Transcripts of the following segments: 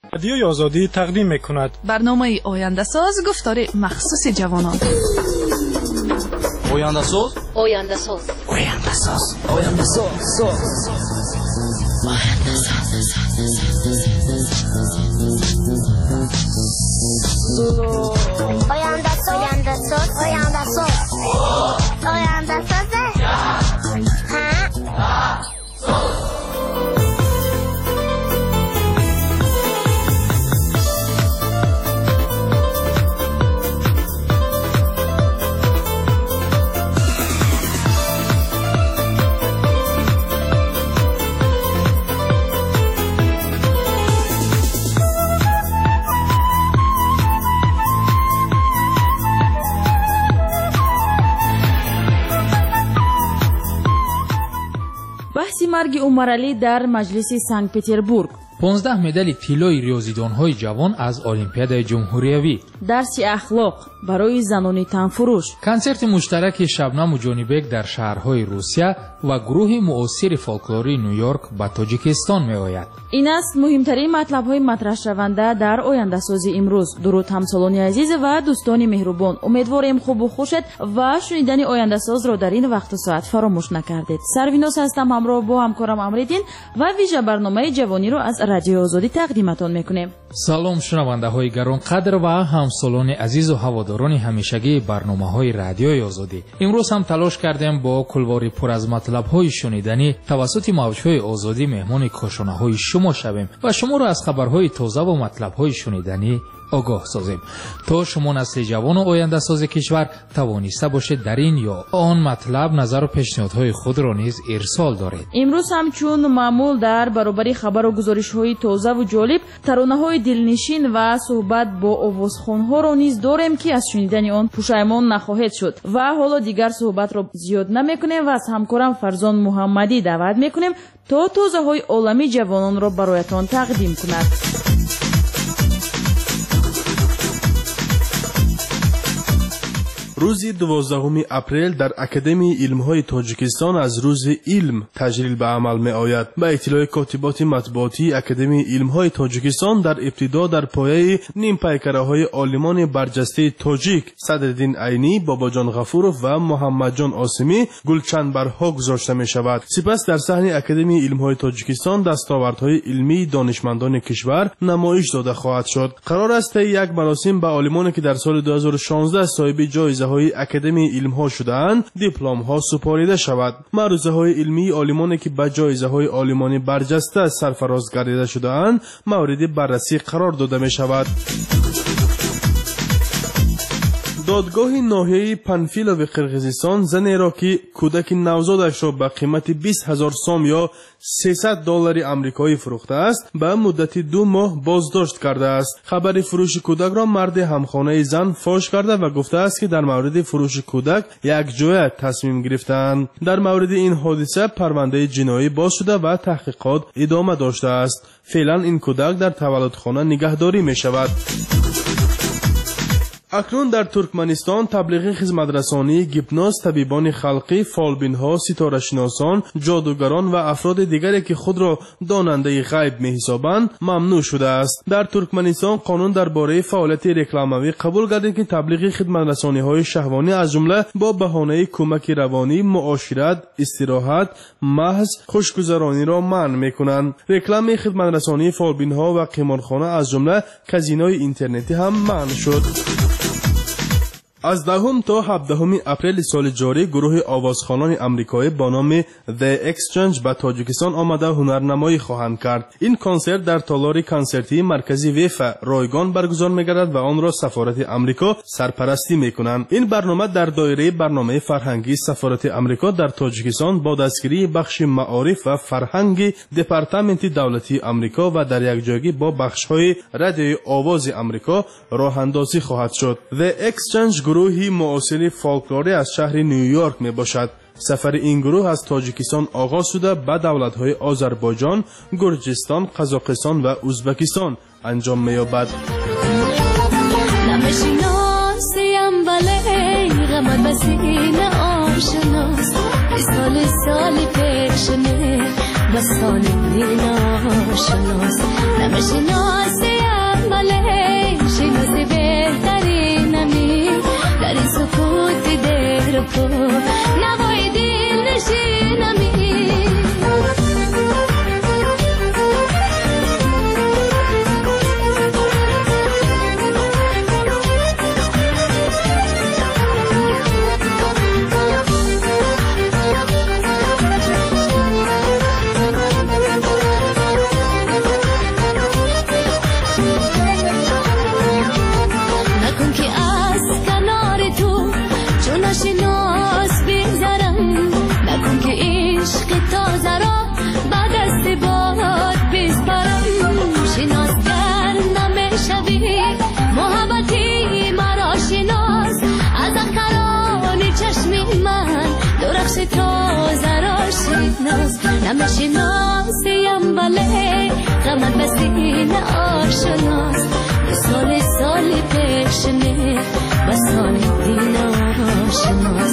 رادیوی آزادی تقدیم می‌کند برنامه آینده ساز گفتار مخصوص جوانان. آینده ساز آینده ساز آینده ساز آینده ساز آینده ساز آینده ساز آینده ساز آینده ساز بحث مرگ عمر علی در مجلس سنت پتربورگ. 15 مدال طلای ریاضیدان‌های جوان از المپیاد جمهوریوی. درس اخلاق برای زنان تنفروش. کنسرت مشترک شبنم و جانی بیگ در شهرهای روسیه و گروه مؤثر فولکلوری نیویورک به تاجیکستان می‌آید. این است مهمترین مطلب‌های مطرح شونده در آینده سازی امروز. درود همسالان عزیز و دوستان مهربان، امیدواریم خوب و خوشت و شنیدن آینده ساز را در این وقت و ساعت فراموش نکردید. سرویناس هستم، همراه با همکارم امریدین و ویژه برنامه جوانی را از رادیو آزادی تقدیمتان میکنیم. سلام شنونده‌های گرانقدر و همسالان عزیز و هواداران همیشگی برنامه‌های رادیوی آزادی. امروز هم تلاش کردیم با کلواری پر از مطلب‌های شنیدنی توسط موج‌های آزادی مهمان کاشانه‌های شما شویم و شما را از خبرهای تازه و مطلب‌های شنیدنی آگاه سازیم تا شما نسل جوان و آینده ساز کشور توانسته باشید در این یا آن مطلب نظر و پیشنهادهای خود را نیز ارسال دارید. امروز هم چون معمول در برابر خبر و گزارش‌های تازه و جالب ترانه‌های دلنشین و صحبت با آوازخوان‌ها را نیز داریم که از شنیدن آن پشیمان نخواهید شد و حالا دیگر صحبت را زیاد نمی‌کنیم و از همکارم فرزان محمدی دعوت می‌کنیم تا توضیح‌های عالمی جوانان را برایتان تقدیم کند. روز 12 اپریل در اکادمی علم‌های تاجیکستان از روز علم تجلیل به عمل می‌آید. به اطلاع کاتبات مطبوعاتی اکادمی علم‌های تاجیکستان در ابتدا در پایه نیم پیکره‌های عالمان برجسته تاجیک صدرالدین عینی، باباجان غفورов و محمدجان آسمی گلچنبرها گذاشته می‌شود. سپس در صحن اکادمی علم‌های تاجیکستان دستاوردهای علمی دانشمندان کشور نمایش داده خواهد شد. قرار است یک مراسم به عالمانی که در سال 2016 صاحب جایزه های اکادمی علم ها شدند دیپلم ها سپاریده شود. معروضه های علمی عالمانی که به جایزه های عالمانی برجسته سرفراز گردیده شدند مورد بررسی قرار داده می شود. دادگاه ناحیه پنفیلو قرقیزستان زنی را که کودک نوزادش را به قیمت 20,000 سوم یا $300 آمریکایی فروخته است به مدت 2 ماه بازداشت کرده است. خبر فروش کودک را مرد همخانه زن فاش کرده و گفته است که در مورد فروش کودک یک جای تصمیم گرفتند. در مورد این حادثه پرونده جنایی باز شده و تحقیقات ادامه داشته است. فعلا این کودک در تولدخانه نگهداری می شود. اکنون در ترکمنستان تبلیغ خدمترسانی گیپناز، طبیبان خلقی، فالبین‌ها، ستاره‌شناسان، جادوگران و افراد دیگری که خود را داننده غیب می‌حسابند ممنوع شده است. در ترکمنستان قانون درباره فعالیت رکلاموی قبول گردید که تبلیغ خدمترسانی‌های شهوانی از جمله با بهانه کمک روانی، معاشرت، استراحت، محض خوشگذرانی را منع می‌کنند. رکلام خدمترسانی فالبین‌ها و قمارخانه از جمله کازینوی اینترنتی هم منع شد. از 10 تا 17 اپریل سال جاری گروه آوازخوانان آمریکایی با نام The Exchange به تاجیکستان آمده هنرنمایی خواهند کرد. این کنسرت در تالار کنسرتی مرکزی ویفا رایگان برگزار می‌گردد و آن را سفارت آمریکا سرپرستی می‌کنند. این برنامه در دایره برنامه فرهنگی سفارت آمریکا در تاجیکستان با دستگیری بخش معارف و فرهنگی دپارتمنت دولتی آمریکا و در یکجایی با بخش‌های رادیوی آواز آمریکا راه‌اندازی خواهد شد. The Exchange گروهی معاصر فولکلوری از شهر نیویورک می باشد. سفر این گروه از تاجیکستان آغاز شده به دولت‌های آذربایجان، گرجستان، قزاقستان و ازبکستان انجام می یابد. بسان دینا شناس نمیشناسی نمیشناسیم ولی غمت بسین آشناس سال سال پیش می و سال دین آشناس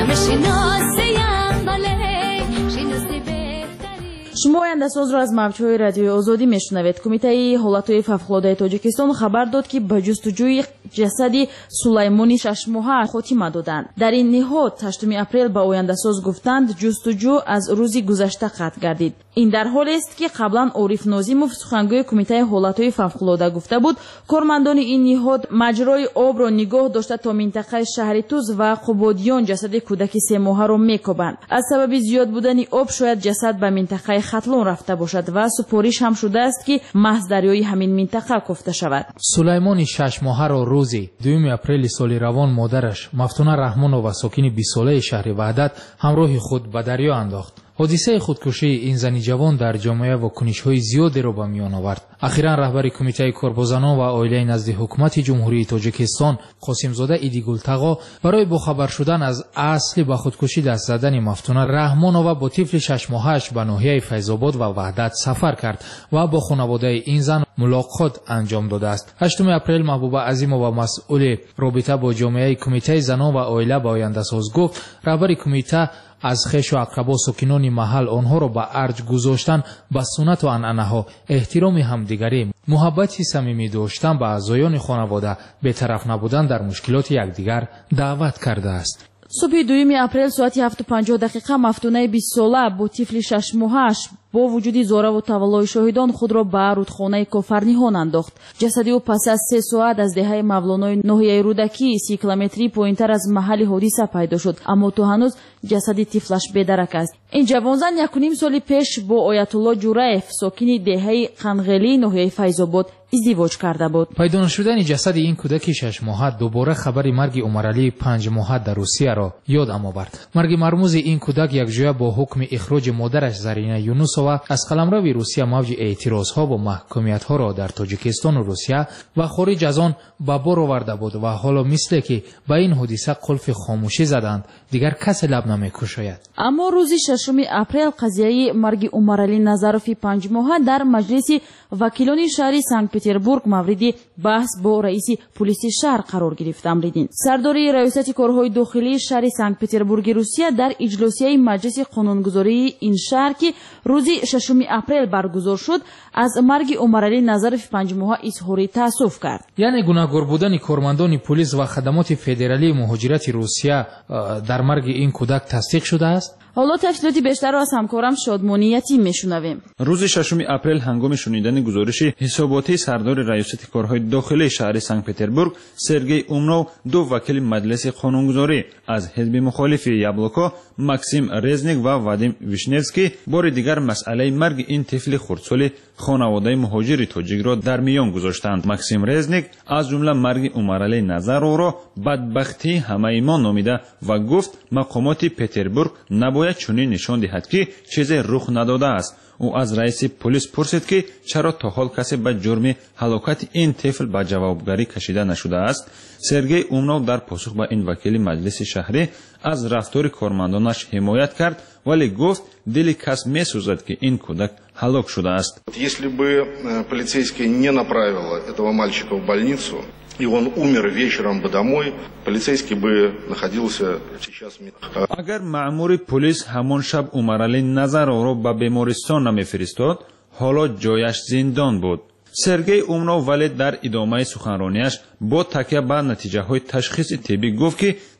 نمیشناسیم ولی شناسی بهتری. شما آینده‌ساز را از موج‌های رادیوی آزادی میشنوید. کمیته حالت‌های فوق‌العاده تاجیکستان خبر داد که به جستجوی جسدی سلیمانی 6 ماهه خاتمه دادند. در این نهاد 8 اپریل به آینده‌ساز گفتند جستجو از روزی گذشته قطع گردید. این در حالی است که قبلا عارف ناظیموف سخنگوی کمیته حالت‌های فوق‌العاده گفته بود کارمندان این نهاد مجرای آب را نگاه داشته تا منطقه شهر توز و قبادیان جسد کودک 3 ماهه را میکوبند. از سبب زیاد بودن آب شاید جسد به منطقه ختلون رفته باشد و سپارش هم شده است که محض دریای همین منطقه کوفته شود. سلیمانی 6 ماهه را روزی 2 اپریل سال روان مادرش مفتونه رحمانова ساکن 20 ساله شهر وحدت همراه خود به دریا انداخت. حادثه خودکشی این زن جوان در جامعه واکنش‌های زیادی را به میان آورد. اخیراً رهبر کمیته کاربازان و عائله نزد حکومت جمهوری تاجیکستان قاسمزاده ایدیگولتاغا برای باخبر شدن از اصل به خودکشی دست زدن مفتونه رحمانова با طفل 6 ماهه‌اش به ناحیه فیض‌آباد و وحدت سفر کرد و با خانواده این زن ملاقات انجام داده است. 8 اپریل محبوبه عظیمова مسئول رابطه با جامعه کمیته زنان و عائله به آینده‌ساز گفت رهبر کمیته از خویش و اقربا ساکنان محل آنها را به ارج گذاشتن به سنت و عنعنه‌ها احترام همدیگری محبتی صمیمی داشتن به اعضایان خانواده بی‌طرف نبودن در مشکلات یکدیگر دعوت کرده است. صبح 2 اپریل ساعت 7:50 مفتونه 20 ساله با طفل 6 ماهه‌اش با وجود زوره و تولای شاهدان خود را به رودخانه کافرنیهان انداخت. جسد او پس از 3 ساعت از دهه مولانای ناحیه رودکی 30 کیلومتری پایین‌تر از محل حادثه پیدا شد، اما تو هنوز جسد طفلش بدرک است. این جوانزن 1.5 سال پیش با آیت الله جوراєв ساکن دهه قنغلی ناحیه فیض‌آباد ازدواج کرده بود. پیدا نشدن جسد این کودک 6 ماهه دوباره خبر مرگ عمرعلی 5 ماهه در روسیه را یادم آورد. مرگ مرموز این کودک یکجا با حکم اخراج مادرش زرینه یونوسова از قلمرو روسیه موج اعتراضها و محکومیت‌ها را در تاجیکستان و روسیه و خارج از آن به بار آورده بود و حالا مثل که به این حادثه قلف خاموشی زدند دیگر کس لب نمی‌گشاید. اما روز 6 اپریل قضیه مرگ عمرعلی نظروف 5 ماهه در مجلس وکیلان شهر سنت پتربورگ مورد بحث با رئیس پلیس شهر قرار گرفت. امریدین سرداری ریاست کارهای داخلی شهر سنت پتربورگ روسیه در اجلاسیه مجلس قانونگذاری این شهر که روز 6 اپریل برگزار شد از مرگ عمرعلی نظروف 5 ماهه اظهار تأسف کرد. یعنی گناهکار بودن کارمندان پلیس و خدمات فدرالی مهاجرت روسیه در مرگ این کودک تصدیق شده است. حالا تفصیلات بیشتر را از همکارم شادمانیتی میشنویم. روز 6 اپریل هنگام شنیدن گزارش حساباتی سردار ریاست کارهای داخلی شهر سنت پتربورگ سرگئی اومنوو دو وکیل مجلس قانونگذاری از حزب مخالف یابلوکو ماکسیم رزنیک و وادیم ویشنevسکی بار دیگر مسئله مرگ این طفل خردسال خانواده مهاجر تاجیک را در میان گذاشتند. ماکسیم رزنیک از جمله مرگ عمرعلی نظرو را بدبختی همه ما نامیده و گفت مقامات پتربورگ نباید چنین نشان دهد که چیزی رخ نداده است. او از رئیس پلیس پرسید که چرا تا حال کسی به جرم هلاکت این طفل به جوابگری کشیده نشده است. سرگئی اومنوو در پاسخ به این وکیل مجلس شهری از رفتار کارمندانش حمایت کرد ولی گفت دل کس میسوزد که این کودک هلاک شده است. Если бы полицейская не направила этого мальчика в больницу, и он умер вечером бы домой, полицейский бы находился сейчас. اگر مأمور پلیس همان شب عمرعلی نظرو را به بیمارستان نمیفرستاد حالا جایش زندان بود. سرگئی اومنوو ولی در ادامه سخنرانیش با تکیه به نتیجه های تشخیص طبی گفت که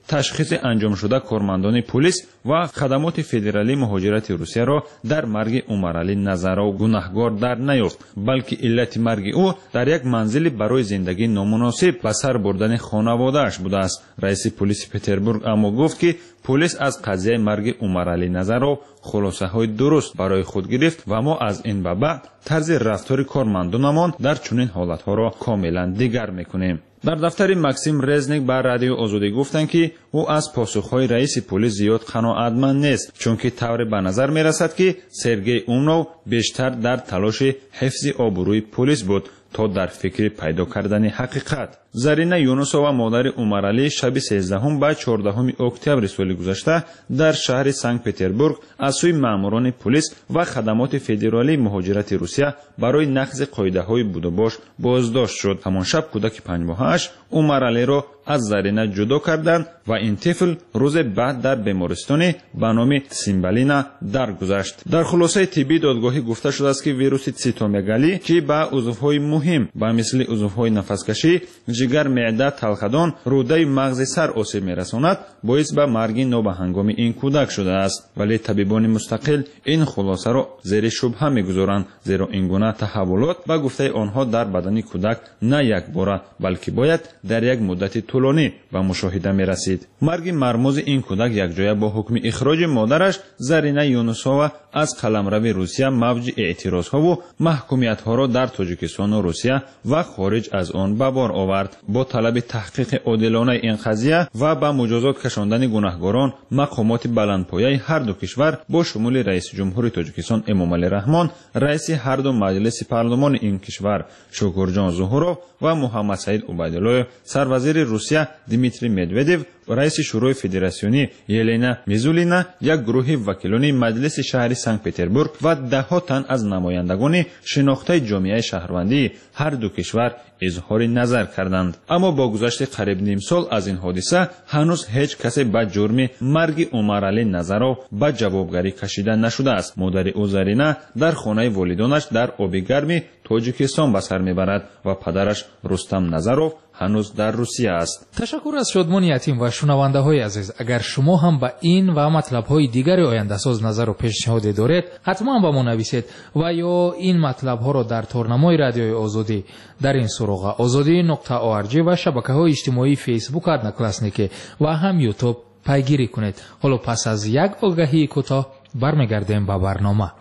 تشخیص انجام شده کارمندان پلیس و خدمات فدرالی مهاجرت روسیه را در مرگ عمرعلی نظرو گناهکار در نیافت، بلکه علت مرگ او در یک منزل برای زندگی نامناسب به سر بردن خانواده‌اش بوده است. رئیس پلیس پتربورگ اما گفت که پلیس از قضیه مرگ عمرعلی نظرو خلاصه‌های درست برای خود گرفت و ما از این به بعد طرز رفتار کارمندانمان در چنین حالت‌ها را کاملا دیگر می‌کنیم. در دفتر مکسیم رزنیک بر رادیو آزادی گفتند که او از پاسخ‌های رئیس پلیس زیاد قناعتمند نیست، چون که طور به نظر می‌رسد که سرگئی اومنو بیشتر در تلاش حفظ آبروی پلیس بود تا در فکر پیدا کردن حقیقت. زرینا یونوسова مادر عمرعلی شب 13 به 14 اکتبر سال گذشته در شهر سنت پتربورگ از سوی ماموران پلیس و خدمات فدرالی مهاجرت روسیه برای نقض قاعده‌های بود و باش بازداشت شد. همان شب کودک 5 ماهه‌اش عمرعلی را از زرینا جدا کردند و این طفل روز بعد در بیمارستان به نام سیمبالینا درگذشت. در خلاصه طبی دادگاهی گفته شده است که ویروس سیتومگالی که به عضوهای مهم به مثل عضوهای نفسکشی، جگر، معده، تلخدان، روده مغز سر آسیب می‌رساند، باعث به مرگ نابهنگام این کودک شده است. ولی طبیبان مستقل این خلاصه را زیر شبهه می‌گذارند، زیرا این گونه تحولات به گفته آنها در بدن کودک نه یک بار بلکه باید در یک مدت طولانی به مشاهده می‌رسید. مرگ مرموز این کودک یک جای با حکم اخراج مادرش زرینا یونوسova از قلمرو روسیه موج اعتراض‌ها و محکومیت‌ها را در تاجیکستان و روسیه و خارج از آن به بار آورد. با طلب تحقیق عادلانه این قضیه و به مجازات کشاندن گناهکاران، مقامات بلندپایه هر دو کشور با شمول رئیس جمهور تاجیکستان امامعلی رحمان، رئیس هر دو مجلس پارلمان این کشور شوکورجان زوهروف و محمد سعید عبیدالله، سروزیر روسیه دیمیتری مدودیو و رئیس شورای فدراسیونی یلینا میزولینا، یک گروه وکیلان مجلس شهر سنت پتربورگ و ده‌ها تن از نمایندگان شناخته جامعه شهروندی هر دو کشور اظهار نظر کردند. اما با گذشت قریب نیم سال از این حادثه هنوز هیچ کسی به جرم مرگ عمرعلی نظرو به جوابگری کشیده نشده است. مادر او زرینا در خانه والدانش در آب گرم تاجیکستان به سر میبرد و پدرش رستم نظرو هنوز در روسیه است. تشکر از شادمان یتیم و شنونده های عزیز. اگر شما هم به این و مطلب های دیگر آینده ساز نظر و پیشنهاد دارید، حتما به ما نویسید و یا این مطلب ها را در تورنمای رادیوی آزادی در این سراغ azadi.org و شبکه های اجتماعی فیسبوک ادناکلاسنیکی و هم یوتیوب پیگیری کنید. حالا پس از یک آگهی کوتاه برمیگردیم به برنامه.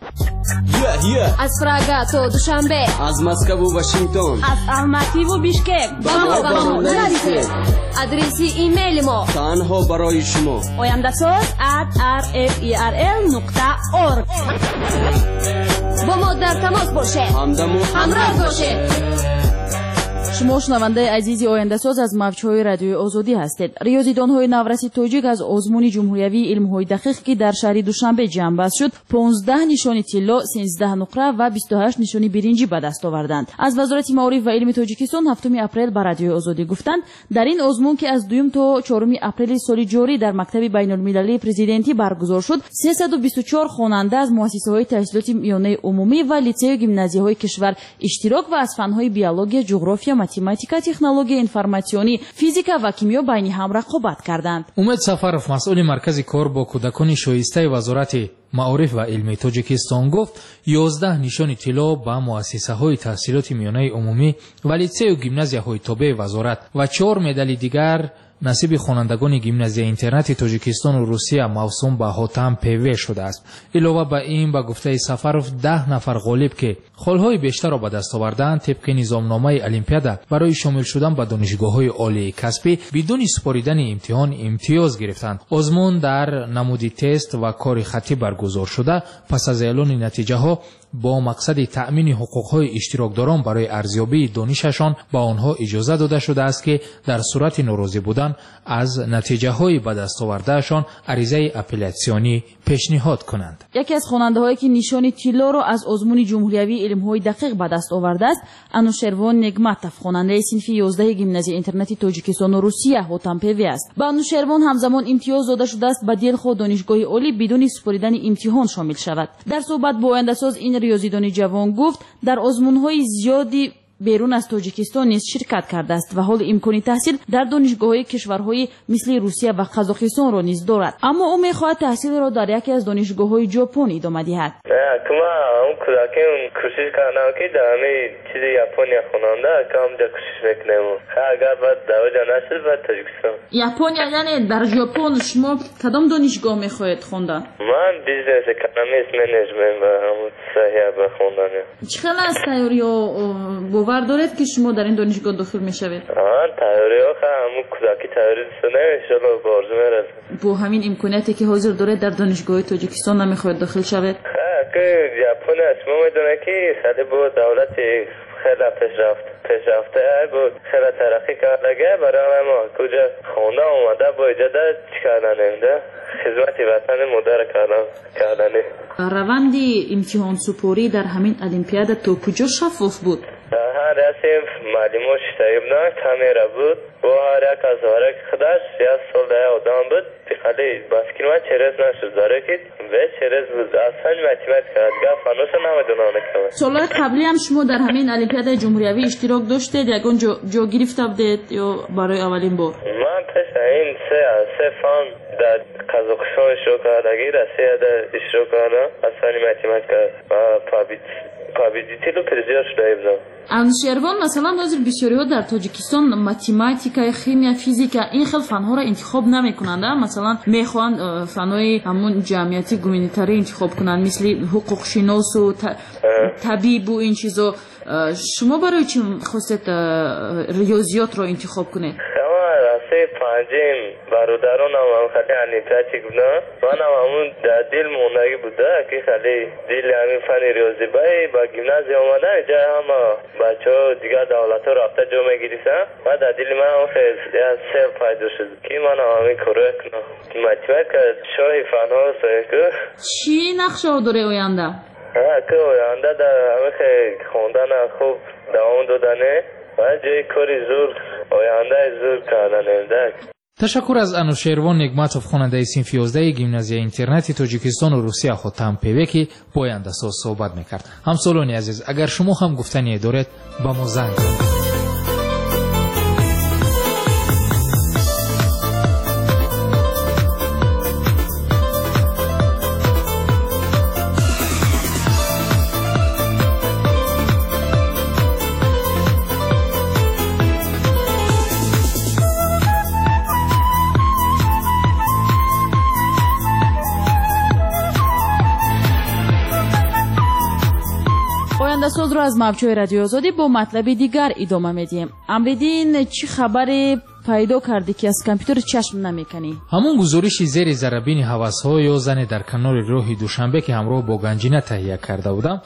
از پراگا تا دوشنبه، از مسکو و واشنگتن، از الماتی و بیشکک با ما نرسید. آدرس ایمیل ما تنها برای شما oyandasaz@rferl.org. با ما در تماس باشه، همراه باشه. شما شنونده عزیزی آینده‌ساز از موج‌های رادیوی آزادی هستید. ریاضیدان‌های نورسی تاجیک از آزمون جمهوریوی علم‌های دقیق که در شهر دوشنبه جمع بست شد، 15 نشانی طلا، 13 نقره و 28 نشانی برنجی به دست آوردند. از وزارت معارف و علم تاجیکستان 7 اپریل به رادیوی آزادی گفتند در این آزمون که از 2 تا 4 اپریل سال جاری در مکتب بین‌المللی پرزیدنتی برگزار شد، 324 خواننده از مؤسسه‌های تحصیلات میانه عمومی و لیسه و گیمنازیاهای کشور اشتراک و از فن‌های بیولوژی، جغرافیا، ماتماتیکا، تکنولوژی انفرماسیونی، فیزیکا و کیمیا بین هم رقابت کردند. امید سفرов مسئول مرکز کار با کودکان شایسته وزارت معارف و علم تاجیکستان گفت 11 نشان طلا به مؤسسه‌های تحصیلات میانه عمومی و لیسه و گیمنازیاهای تابع وزارت و 4 مدال دیگر نصیب خوانندگان گیمنازیای اینترنت تاجیکستان و روسیه موسوم به حاتم پیوی شده است. علاوه بر این به گفته سفرov 10 نفر غالب که خالهای بیشتر را به دست آوردند طبق نظامنامه المپیادا برای شامل شدن به دانشگاه‌های عالی کسبی بدون سپاریدن امتحان امتیاز گرفتند. آزمون در نمودی تست و کار خطی برگزار شده. پس از اعلان نتیجه ها با مقصد تأمین حقوق‌های اشتراکداران برای ارزیابی دانششان با آنها اجازه داده شده است که در صورت ناراضی بودن از نتیجه‌های به دست آوردهشان عریضه اپلیاسیونی پیشنهاد کنند. یکی از خواننده‌هایی که نشان طلا را از آزمون جمهوریوی علم‌های دقیق به دست آورده است، انوشروان نگماتوف، خواننده صنف 11 گیمنازیای اینترنتی تاجیکستان و روسیه حاتم پیوی است. با انوشروان همزمان امتیاز داده شده است به دلخواه دانشگاه عالی بدون سپاریدن امتحان شامل شود. در صحبت با آینده‌ساز این ریاضیدان جوان گفت در آزمون‌های زیادی بیرون از تاجیکستان نیز شرکت کرده است و حال امکان تحصیل در دانشگاه‌های کشورهای مثل روسیه و قزاقستان را نیز دارد، اما او می‌خواهد تحصیل را در یکی از دانشگاه‌های ژاپن ادامه دهد. کوشش کردم که در همه چیز ژاپنیا خواننده که همونجا کوشش میکنم. اگر بعد دوجا نشد بعد تاجیکستان. ژاپنیا یعنی در ژاپن شما کدام دانشگاه می‌خواهید خواندن؟ من بیزنس اکونومیست منیجمنت و همون صحیح بخوندن. چقدر از تئوری و باور دارید که شما در این دانشگاه داخل میشوید؟ تئوری ها همون کودکی تئوری دستانه انشالله بارزو میرسه. با همین امکاناتی که حاضر دارید در دانشگاه تاجیکستان نمیخواهید داخل شوید؟ که ژاپن شما میدونه که خیلی بود دولت خیلی پیشرفته بود، خیلی ترقی کرده، برای ما کجا خونده اومده با اجازه چیکار نمیده خدمت وطن مادر کردنه. روند امتحان سپاری در همین المپیاد تا کجا شفاف بود؟ هر رسم معلومات شتایب نه کامیرا بود با هر یک از هر خداش یا سال آدم بود خیلی باسکین و چرز نشد داره که به چرز بود اصلا متیمت کرد گفت فانوس نمیدونم که سال قبلی هم شما در همین المپیاد جمهوری اشتراک داشتید یکون جا گرفته بودید یا برای اولین بار؟ من پیش این سه فان در قزاقستان اشتراک کردگی رسیه در اشتراک کردم اصلا متیمت کرد و پابیدیتی رو پرزیار شده بودم. انوشیروان مثلا حاضر بسیاری ها در تاجیکستان متماتیکا، شیمی، فیزیکا این خیلی فنها را انتخاب نمیکنند، مثلا میخوان فنهای همون جمعیتی گومینیتاری انتخاب کنند مثل حقوق شناس و طبیب و این چیزا. شما برای چی خواستید ریاضیات را انتخاب کنید؟ راسته پنجم برادران هم خیلی انیپیاتیک بودن من هم همون در دل موندگی بوده که خیلی دل همین فن ریاضی با گیمنازی آمدن اینجا هم بچه ها دیگر دولت ها رابطه جا میگیریسن و در دل من هم خیلی سیل پیدا شد که من هم همین کاره کنم مطمئن که شاهی فن ها که چی نقشه داره آینده؟ که آینده در همه خیلی خوندن خوب دوام دادنه و جای کاری زور آینده زور کردن. تشکر از انوشیروان نگماتوف خواننده صنف 11 گیمنازیای اینترنتی تاجیکستان و روسیه خود تمپیوی که با آینده ساز صحبت میکرد. همسالان عزیز اگر شما هم گفتنی دارید با ما زنگ کنید. ساز رو از موجهای رادیو آزادی با مطلب دیگر ادامه میدیم. امریدین چی خبر پیدا کردی که از کامپیوتر چشم نمیکنی؟ همون گزارشی زیر ذره‌بین هوس‌ها یا زن در کنار راه دوشنبه که همراه با گنجینه تهیه کرده بودم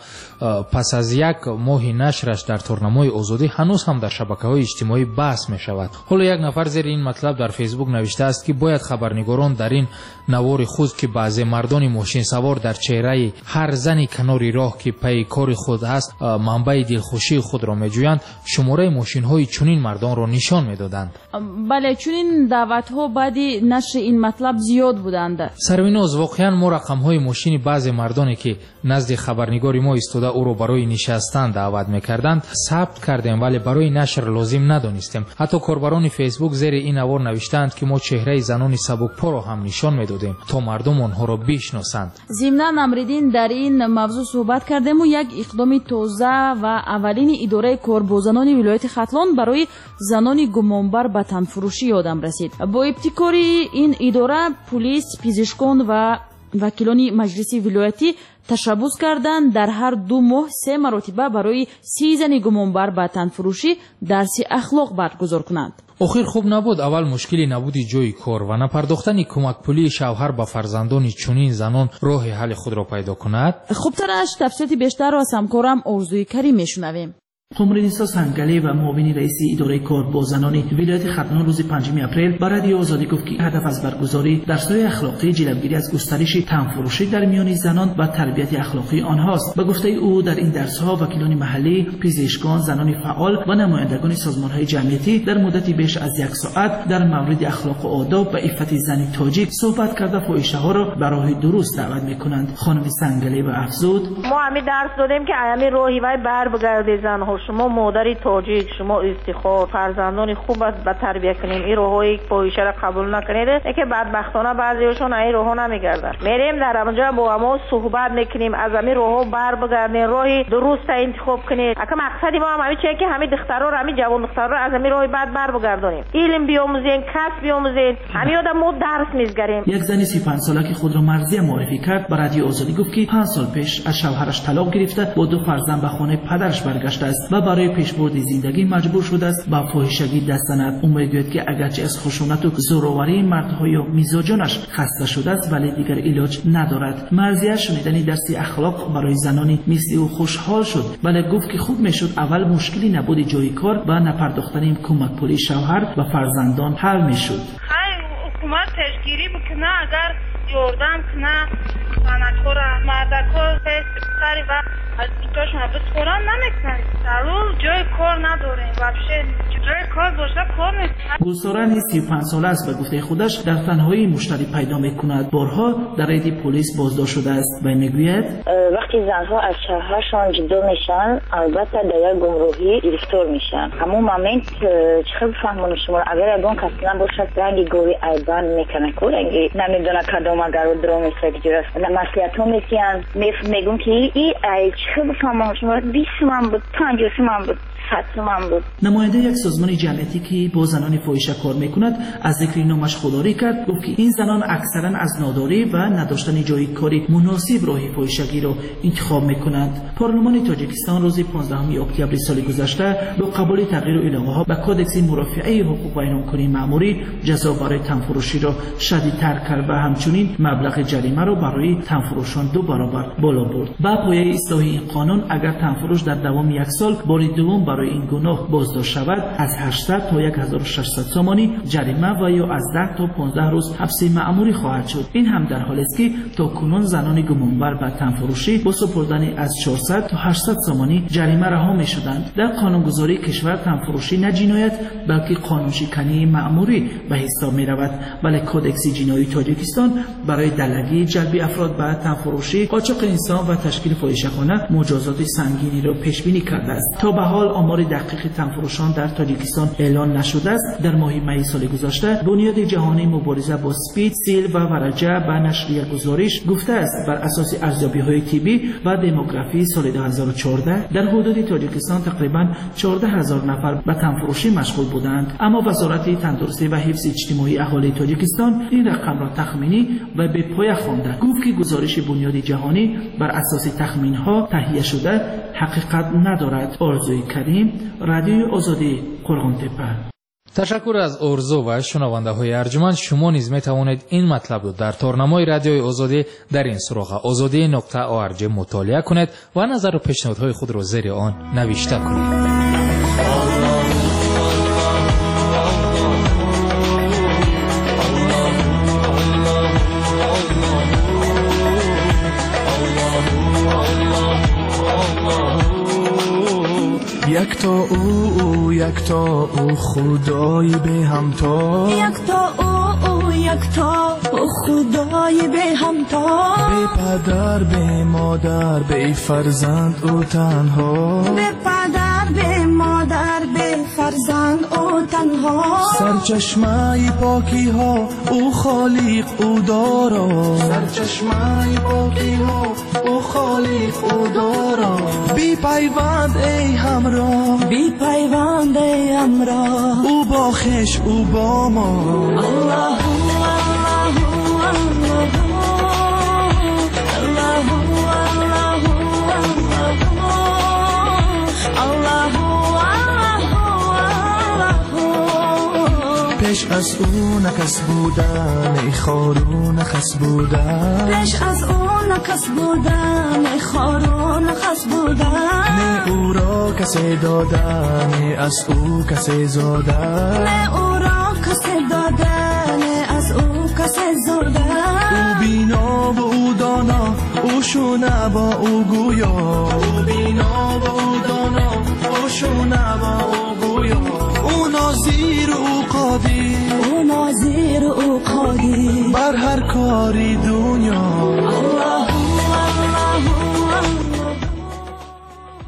پس از یک ماه نشرش در تورنمای آزادی هنوز هم در شبکه‌های اجتماعی بحث می‌شود. حالا یک نفر زیر این مطلب در فیسبوک نوشته است که باید خبرنگاران در این نوار خود که بعضی مردان ماشین سوار در چهره هر زنی کنار راه که پی کار خود است منبع دلخوشی خود را می‌جویند شماره ماشین‌های چنین مردان را نشان می‌دادند. بله چون این دعوت‌ها بعدی نشر این مطلب زیاد بودند. سرویناز واقعا ما رقم‌های ماشین بعضی مردانی که نزد خبرنگاری ما ایستاده او را برای نشستن دعوت می‌کردند ثبت کردیم ولی برای نشر لازم ندانستیم. حتی کاربران فیسبوک زیر این نوار نوشتند که ما چهره زنان سبک‌پا را هم نشان می‌دادیم تا مردم آنها را بشناسند. ضمناً امریدین در این موضوع صحبت کردیم و یک اقدام تازه و اولین اداره کاربازان ولایت ختلان برای زنان گمانبر به تنفروشی یادم رسید. با ابتکار این اداره پلیس، پزشکان و وکیلان مجلس ولایتی تشبث کردند در هر 2 ماه 3 مرتبه برای 30 زن گمانبر به تنفروشی درس اخلاق برگزار کنند. آخر خوب نبود اول مشکلی نبود جای کار و نپرداختن کمک پولی شوهر به فرزندان چنین زنان راه حل خود را پیدا کند. خوبترش تفصیلات بیشتر را از همکارم آرزوی کریم میشنویم. قمرنیسا سنگلی و معاون رئیس اداره کاربازان ولایت ختلان روز 5 اپریل با رادیو آزادی گفت که هدف از برگزاری درس‌های اخلاقی جلوگیری از گسترش تنفروشی در میان زنان و تربیت اخلاقی آنهاست. به گفته او در این درس‌ها وکیلان محلی، پزشکان، زنان فعال و نمایندگان سازمان‌های جمعیتی در مدتی بیش از 1 ساعت در مورد اخلاق و آداب و عفت زن تاجیک صحبت کرده فاحشه‌ها را به راه درست دعوت می‌کنند. خانم سنگلی و افزود: ما همین درس دادیم که همین راهی بر بگرده زن‌ها شما مادری تاجیک، شما افتخار فرزندان خوب به تربیت کنین، این راههای فاحشه را قبول نکنید که بدبختانه بعضیشون این راهها نمیگردن. میریم در اونجا با ما صحبت میکنیم، از همین راهها بر بگردین، راهی درست انتخاب کنید. اگه مقصدی ما هم همین چیه که همین دخترها را، همین جوان دخترها را از همین راه بعد بر بگردونیم، علم بیاموزین، کسب بیاموزین، همین آدم ما درس میگیریم. یک زن 35 ساله که خود را مرزی معرفی کرد به رادیو آزادی گفت که 5 سال پیش از شوهرش طلاق گرفته با 2 فرزند به خانه پدرش برگشته است و برای پیشبرد زندگی مجبور شده است به فاحشگی دست زند. او میگوید که اگرچه از خشونت و زوراوری مردها یا میزاجانش خسته شده است ولی دیگر علاج ندارد. مرزیه شنیدن درسی اخلاق برای زنانی مثل او خوشحال شد، ولی گفت که خوب میشد اول مشکلی نبود جای کار و نپرداختن کمک پولی شوهر و فرزندان حل میشد. حکومت تشکیری بکنه، اگر یاردم کنه صنعتکار مردکار سری و از اینجاشون بسپرن نمیکنن. در جای کار نداریم وابشه، جای کار باشه کار نیست. گلساره 35 ساله است و گفته خودش در تنهایی مشتری پیدا میکند. بارها در اید پلیس بازداشت شده است و میگوید وقتی زنها از شوهرشان جدا میشن البته در یک گمراهی گرفتار میشن. همون مومنت چه بفهمونم شما اگر اگون کسی نباشد رنگ گوری ایبان میکنه که رنگی نمیدونه کدام اگر درام استراتژی است. مسئولیت ها میتونن میگون که ای چه بفهمونم شما 20 من بود 50 من بود. نماینده یک سازمان جمعیتی که با زنان فاحشه کار میکند از ذکر نامش خودداری کرد. گفت که این زنان اکثرا از ناداری و نداشتن جای کاری مناسب راه فاحشگی را انتخاب میکنند. پارلمان تاجیکستان روز 15 اکتبر سال گذشته با قبول تغییر العهده‌ها به کدکس مرافعه حقوق بین‌المللی مأموری جزا برای تنفروشی را شدیدتر کرد و همچنین مبلغ جریمه را برای تنفروشان 2 برابر بالا برد. با پایه اصلاح این قانون اگر تنفروش در دوام 1 سال بار دوم برای این گناه بازداشت شود از 800 تا 1600 سامانی جریمه و یا از 10 تا 15 روز حبس مأموری خواهد شد. این هم در حالی است که تا کنون زنان گمانبر به تنفروشی با سپردن از 400 تا 800 سامانی جریمه رها می شدند. در قانونگذاری کشور تنفروشی نه جنایت بلکه قانون شکنی مأموری به حساب می رود. ولی کدکس جنایی تاجیکستان برای دلگی جلب افراد به تنفروشی، قاچاق انسان و تشکیل فاحشه‌خانه مجازات سنگینی را پیش بینی کرده است. تا به حال آمار دقیق تنفروشان در تاجیکستان اعلان نشده است. در ماه می سال گذشته بنیاد جهانی مبارزه با اسپید، سیل و ورجه به نشریه گزارش گفته است بر اساس ارزیابی‌های طبی و دموگرافی سال 2014 در حدود تاجیکستان تقریبا 14000 نفر به تنفروشی مشغول بودند. اما وزارت تندرستی و حفظ اجتماعی اهالی تاجیکستان این رقم را تخمینی و به پایه خوانده. گفت که گزارش بنیاد جهانی بر اساس تخمین‌ها تهیه شده حقیقت ندارد. آرزوی کریم، رادیو آزادی، قرغن‌تپه. تشکر از ارزو و شنونده های ارجمند. شما نیز می توانید این مطلب را در تارنمای رادیوی آزادی در این سراغ azadi.org مطالعه کنید و نظر و پیشنهادهای خود را زیر آن نوشته کنید. یک تا او یک تا او خدای به همتا، یک تا او یک تا او خدای به همتا، به پدر به مادر به فرزند او تنها، به پدر به مادر به فرزند او تنها، سرچشمه پاکی ها او خالق او دارا، سرچشمه پاکی ها او خالق او دارا، بی پیوند ای همراه، بی پیوند ای همراه، او با خش او با ما. الله پیش از او نکس بودن ای خارو نخس بودن، پیش از او نکس بودن ای خارو نخس بودن، نه او را کسی دادن نه از او کسی زادن، نه او را کسی دادن نه از او کسی زادن، او بینا و او دانا او شونه با او گویا، او بینا و او دانا او شونه با او گویا، او ناظر او قادر، او ناظر او قادر بر هر کاری دنیا. الله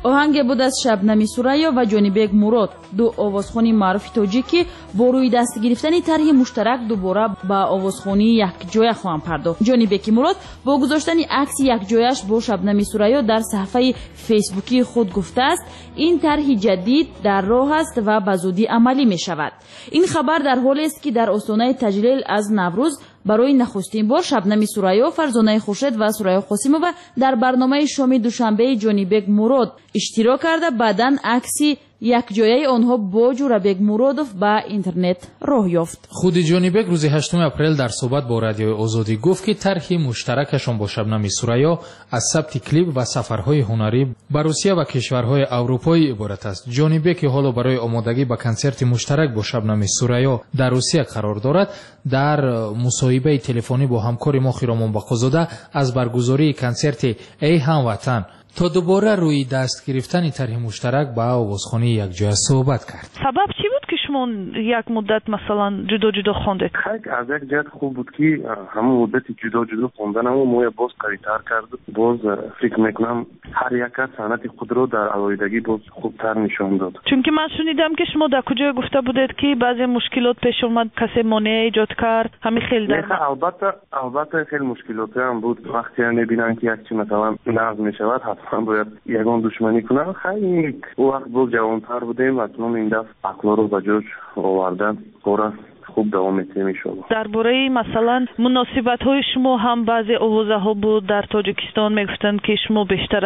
оҳанге буд аз шабнами сурайё ва ҷонибек мурод, ду овозхони маъруфи тоҷик ки бо рӯйдаст гирифтани тарҳи муштарак дубора ба овозхонии якҷоя хоҳанд пардохт. ҷонибеки мурод бо гузоштани акси якҷояш бо шабнами сурайё дар саҳифаи фейсбукии худ гуфтааст, ин тарҳи ҷадид дар роҳ аст ва ба зудӣ амалӣ мешавад. ин хабар дар ҳолест ки дар остонаи таҷлил аз наврӯз барои нахустин бор шабнами сурайё, фарзонаи хуршед ва сурайё қосимова дар барномаи шоми душанбеи ҷонибек мурод иштирок карда, баъдан акси якҷояи онҳо бо ҷурабек муродов ба интернет роҳ ёфт. худи ҷонибек рӯзи 8 апрел дар суҳбат бо радиои озодӣ гуфт ки тарҳи муштаракашон бо шабнами сурайё аз сабти клип ва сафарҳои ҳунарӣ ба русия ва кишварҳои аврупоӣ иборат аст. ҷонибек ки ҳоло барои омодагӣ ба консерти муштарак бо шабнами сурайё дар русия қарор дорад, дар мусоҳибаи телефонӣ бо ҳамкори мо Хиромон Бақозода аз баргузории консерти «Эй ҳамватан» то дубора рӯи даст гирифтани тарҳи муштарак ба овозхонии якҷоя суҳбат кард. сабаб чӣ буд ки шумо як муддат масалан ҷудо ҷудо хондед? аз як ҷиҳат хуб буд ки ҳамон муддати ҷудо ҷудо хонданамо моя боз қавитар карду. Боз фикр мекунам ҳар як кас санъати худро дар алоҳидагӣ боз хубтар нишон дод. чунки ман шунидам ки шумо дар куҷое гуфта будед ки баъзе мушкилот пеш омад, касе монеа эҷод кард, ҳамин хел дар албатта хеле мушкилотам буд. вақте мебинам ки як чи масалан нағз мешавад, ҳатман бояд ягон душманӣ кунам. хеле ӯ вақт боз ҷавонтар будем, ҳатман ин дафъ ақлоро ба ҷош овардан кора خوب دوام می‌دیم ان شاء الله. درباره مثلا مناسبت‌های شما هم بعضی آوازه‌ها بود در تاجیکستان میگفتند که شما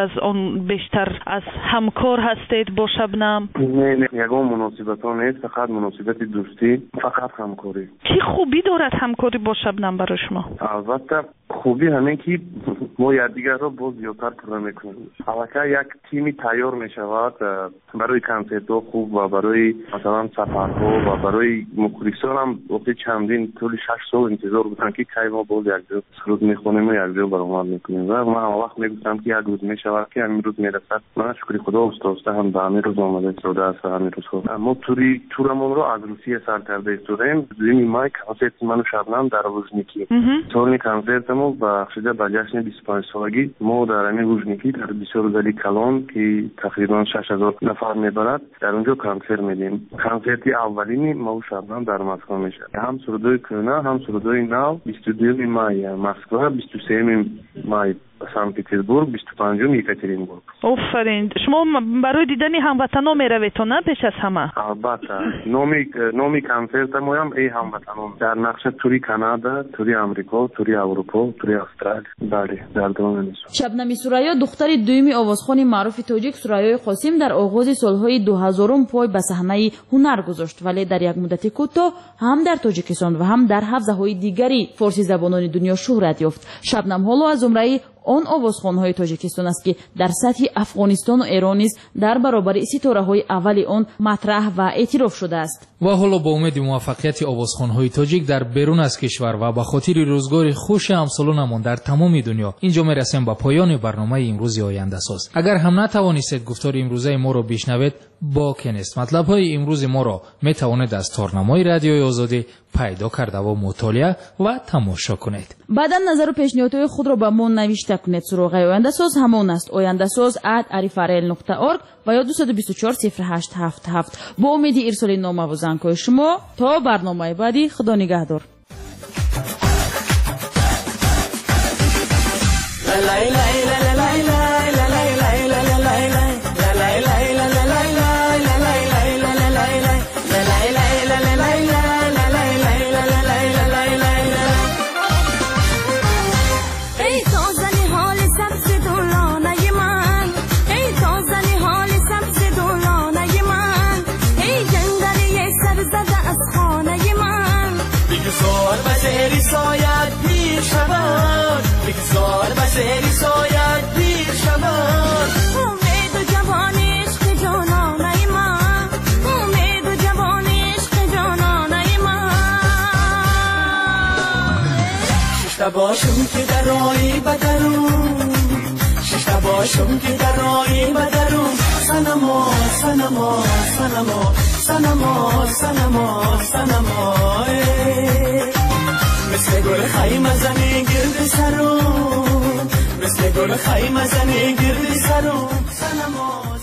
بیشتر از همکار هستید با شبنم. نه یگان مناسبت‌ها نیست، فقط مناسبت دوستی، فقط همکاری. چی خوبی دارد همکاری با شبنم برای شما؟ البته خوبی همین که ما یکدیگر را باز زیادتر پوره میکنیم. البته یک تیمی تیار میشود برای کنسرت‌ها خوب و برای مثلا سفرها و برای مخلصان هم وقتی چندین طول 6 سال انتظار بودن که کی ما باز یک جا سرود میخونیم و یک جا برآمد میکنیم. و من وقت میگفتم که یک روز میشود که همین روز میرسد. من شکر خدا استاد هم به همین روز آمده سودا است همین روز. ما تورمون رو از روسیه سر کرده استودیم. دومی مای کنسرت منو شبنم در وزنیکی. سال کنسرتمو با خشده با جشن 25 سالگی ما در همین وزنیکی در بسیار کلان که تقریبا 6000 نفر میبرد در اونجا کنسرت میدیم. کنسرتی اولینی ما شبنم در مسکو میشه. هم سرودای کرونا هم سرودای نو 22 مای مسکو 23 مای سن پترزبورگ 25 یکاترینبورگ. آفرین. شما برای دیدن هموطنا میروید تو نه پیش از همه؟ البته. نامی کنسرت ما هم ای هموطنان در نقش توری کانادا، توری آمریکا، توری اروپا، توری استرالیا. بله در دوران شبنم سوریا دختر دومی آوازخوان معروف تاجیک سوریای قاسم در آغاز سالهای 2000 پای به صحنه هنر گذاشت، ولی در یک مدت کوتاه هم در تاجیکستان و هم در حوزه‌های دیگری فارسی زبانان دنیا شهرت یافت. شبنم حالا از زمره آن آوازخوان‌های تاجیکستان است که در سطح افغانستان و ایران نیز در برابر ستاره‌های اولی آن مطرح و اعتراف شده است. و حالا با امید موفقیت آوازخوان‌های تاجیک در بیرون از کشور و به خاطر روزگار خوش همسالانمان در تمام دنیا، اینجا میرسیم به پایان برنامه امروز آینده ساز. اگر هم نتوانستید گفتار امروزه ما را بشنوید، باکی نیست. مطلب‌های امروز ما را میتوانید از تارنمای رادیوی آزادی پیدا کرده و مطالعه و تماشا کنید. بعدا نظر و پیشنهادهای خود را به ما نوشته کنید. سراغ آینده ساز همان است: oyandasaz@arifarel.org و یا 224 0877. با امید ارسال نامه و زنگ‌های شما تا برنامه بعدی. خدا نگهدار. سایت پیر شود بگذار بسری سایت پیر شود امید و جوان عشق جانانه من امید و جوان عشق جانانه من ششته باشم که در راهی بدرون ششته باشم که در راهی بدرون سنما سنما سنما سنما سنما سنما مثل گل خیمه زنی گرد سرم مثل گل خیمه زنی گرد سرم سنما